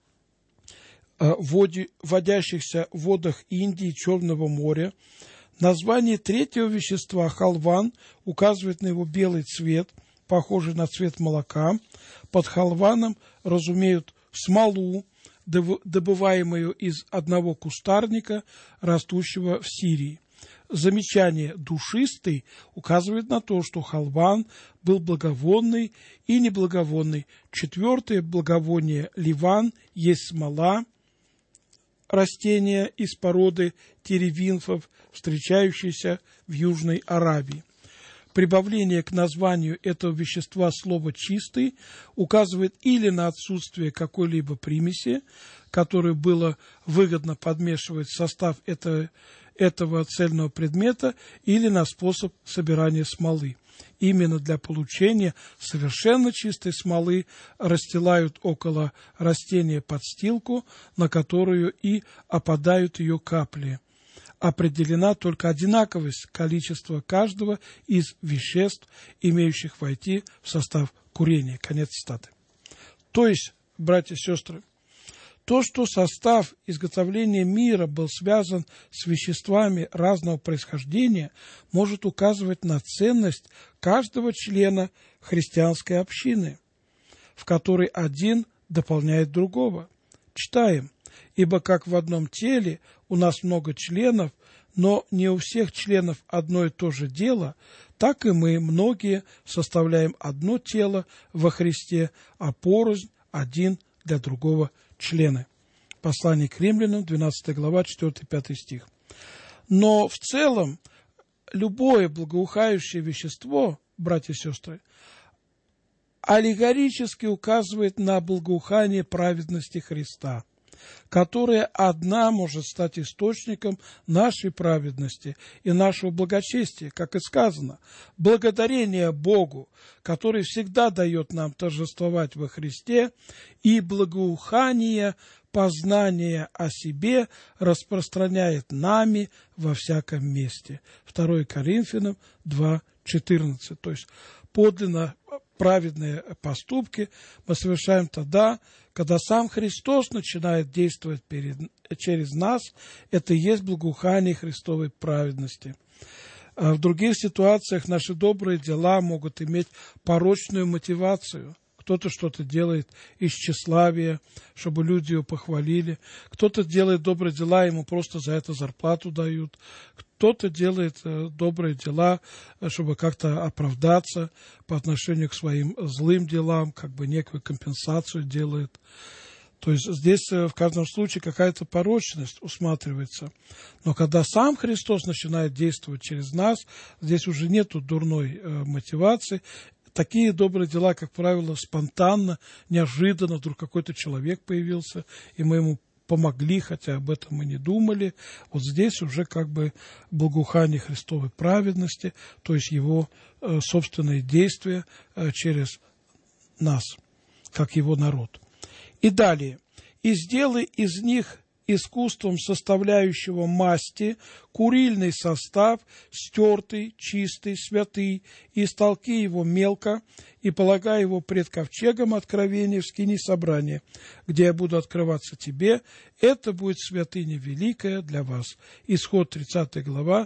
водящихся в водах Индии и Черного моря. Название третьего вещества, халван, указывает на его белый цвет, похожий на цвет молока. Под халваном разумеют смолу, добываемую из одного кустарника, растущего в Сирии. Замечание «душистый» указывает на то, что халван был благовонный и неблаговонный. Четвертое благовоние ливан есть смола, растения из породы теревинфов, встречающиеся в Южной Аравии. Прибавление к названию этого вещества слова «чистый» указывает или на отсутствие какой-либо примеси, которую было выгодно подмешивать в состав этого цельного предмета, или на способ собирания смолы. Именно для получения совершенно чистой смолы расстилают около растения подстилку, на которую и опадают ее капли. Определена только одинаковость количества каждого из веществ, имеющих войти в состав курения. Конец цитаты. То есть, братья и сестры, то, что состав изготовления мира был связан с веществами разного происхождения, может указывать на ценность каждого члена христианской общины, в которой один дополняет другого. Читаем. «Ибо как в одном теле у нас много членов, но не у всех членов одно и то же дело, так и мы, многие, составляем одно тело во Христе, а порознь один для другого члены». Послание к Римлянам, 12 глава, 4-5 стих. Но в целом любое благоухающее вещество, братья и сестры, аллегорически указывает на благоухание праведности Христа, которая одна может стать источником нашей праведности и нашего благочестия, как и сказано, благодарение Богу, который всегда дает нам торжествовать во Христе, и благоухание познание о себе распространяет нами во всяком месте. 2 Коринфянам 2:14. То есть подлинно праведные поступки мы совершаем тогда, когда сам Христос начинает действовать через нас. Это и есть благоухание Христовой праведности. В других ситуациях наши добрые дела могут иметь порочную мотивацию. Кто-то что-то делает из тщеславия, чтобы люди его похвалили. Кто-то делает добрые дела, ему просто за это зарплату дают. Кто-то делает добрые дела, чтобы как-то оправдаться по отношению к своим злым делам, как бы некую компенсацию делает. То есть здесь в каждом случае какая-то порочность усматривается. Но когда сам Христос начинает действовать через нас, здесь уже нету дурной мотивации. Такие добрые дела, как правило, спонтанно, неожиданно вдруг какой-то человек появился, и мы ему помогли, хотя об этом мы не думали. Вот здесь уже как бы благоухание Христовой праведности, то есть его собственные действия через нас, как его народ. И далее. «И сделай из них искусством составляющего масти, курильный состав, стертый, чистый, святый, и истолки его мелко, и полагай его пред ковчегом откровения в скинии собрания, где я буду открываться тебе, это будет святыня великая для вас». Исход 30 глава,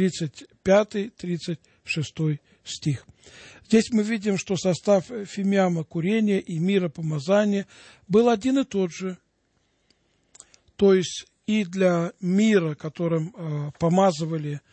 35-36 стих. Здесь мы видим, что состав фимиама курения и миропомазания был один и тот же. То есть и для мира, которым помазывали,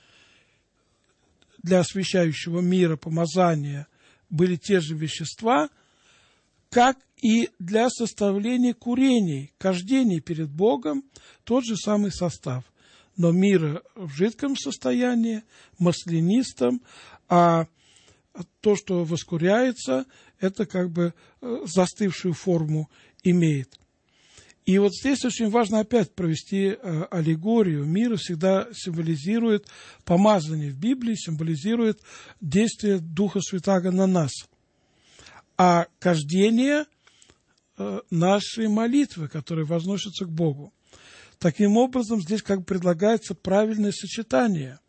для освящающего мира помазания, были те же вещества, как и для составления курений, кождений перед Богом, тот же самый состав. Но мира в жидком состоянии, маслянистом, а то, что воскуряется, это как бы застывшую форму имеет. И вот здесь очень важно опять провести аллегорию. Мир всегда символизирует, помазание в Библии символизирует действие Духа Святаго на нас. А кождение нашей молитвы, которые возносятся к Богу. Таким образом, здесь как бы предлагается правильное сочетание.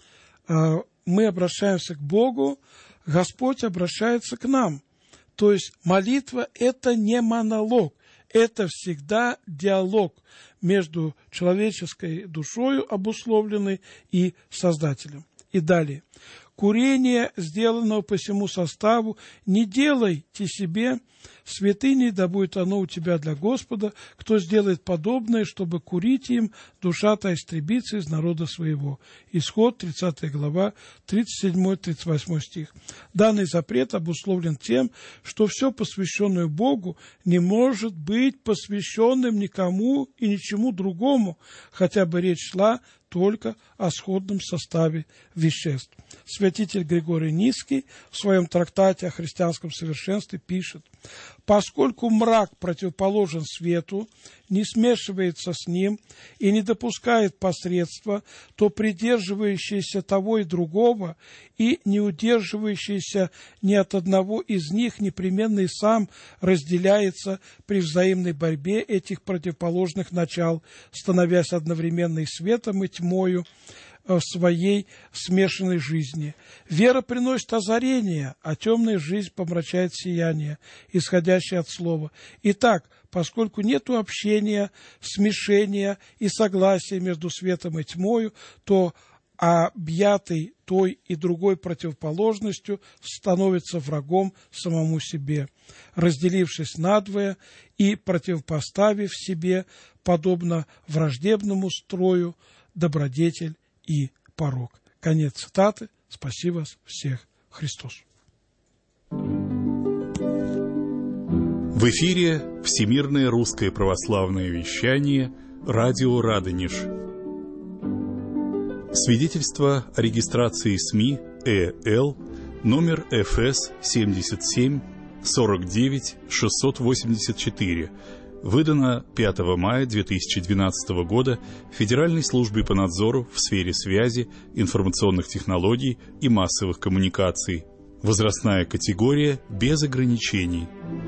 Мы обращаемся к Богу, Господь обращается к нам. То есть молитва – это не монолог. Это всегда диалог между человеческой душою, обусловленной, и Создателем. И далее. «Курение, сделанного по всему составу, не делайте себе святыней, да будет оно у тебя для Господа. Кто сделает подобное, чтобы курить им, душа-то истребится из народа своего». Исход, 30 глава, 37-38 стих. Данный запрет обусловлен тем, что все посвященное Богу не может быть посвященным никому и ничему другому, хотя бы речь шла только о сходном составе веществ. Святитель Григорий Низкий в своем трактате о христианском совершенстве пишет: «Поскольку мрак противоположен свету, не смешивается с ним и не допускает посредства, то придерживающийся того и другого и не удерживающийся ни от одного из них непременно и сам разделяется при взаимной борьбе этих противоположных начал, становясь одновременно и светом, и тьмою в своей смешанной жизни. Вера приносит озарение, а темная жизнь помрачает сияние, исходящее от слова. Итак, поскольку нет общения, смешения и согласия между светом и тьмою, то объятый той и другой противоположностью становится врагом самому себе, разделившись надвое и противопоставив себе, подобно враждебному строю, добродетель и порок». Конец цитаты. Спаси вас всех, Христос. В эфире Всемирное русское православное вещание, радио «Радонеж». Свидетельство о регистрации СМИ ЭЛ, номер ФС 77 49 684, выдано 5 мая 2012 года Федеральной службой по надзору в сфере связи, информационных технологий и массовых коммуникаций. Возрастная категория без ограничений.